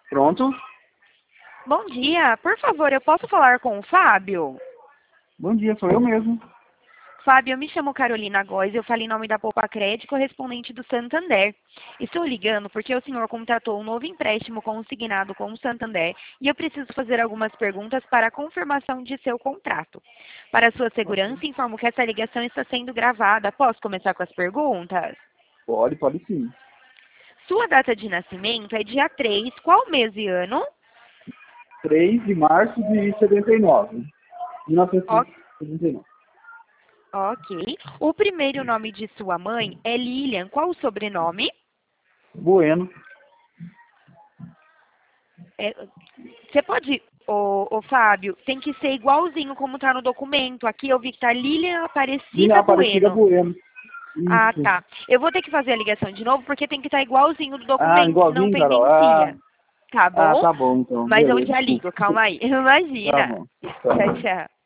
Pronto? Bom dia, por favor, eu posso falar com o Fábio? Bom dia, sou eu mesmo. Fábio, eu me chamo Carolina Góes, eu falo em nome da Poupa Crédito, correspondente do Santander. Estou ligando porque o senhor contratou um novo empréstimo consignado com o Santander e eu preciso fazer algumas perguntas para a confirmação de seu contrato. Para sua segurança, informo que essa ligação está sendo gravada. Posso começar com as perguntas? Pode sim. Sua data de nascimento é dia 3, qual mês e ano? 3 de março de 79. Ó, 1979. ok. O primeiro nome de sua mãe é Lilian. Qual o sobrenome? Bueno. Você pode, ô Fábio, tem que ser igualzinho como está no documento. Aqui eu vi que está Lilian Lilian Aparecida Aparecida Bueno. Bueno. Ah, Isso. tá. Eu vou ter que fazer a ligação de novo porque tem que estar igualzinho do Ah, documento, senão igualzinho, Carol? pendencia. Tá bom? Tá bom então. Mas eu Beleza, já ligo, desculpa. calma aí. Tá Imagina. bom. Tchau, Tá. tchau.